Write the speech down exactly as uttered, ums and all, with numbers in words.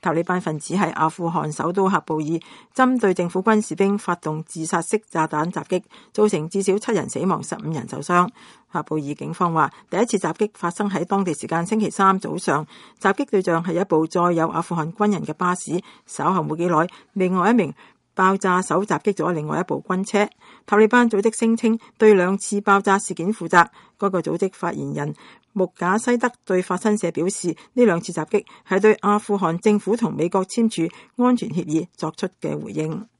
塔利班分子喺阿富汗首都喀布爾針對政府軍士兵發動自殺式炸彈襲擊，造成至少七人死亡，十五人受傷。喀布爾警方話，第一次襲擊發生喺當地時間星期三早上，襲擊對象係一部載有阿富汗軍人嘅巴士。稍後冇幾耐，另外一名爆炸手襲擊咗另外一部軍車。塔利班組織聲稱對兩次爆炸事件負責。該個組織發言人穆賈西德對法新社表示，呢兩次襲擊係對阿富汗政府同美國簽署安全協議作出嘅回應。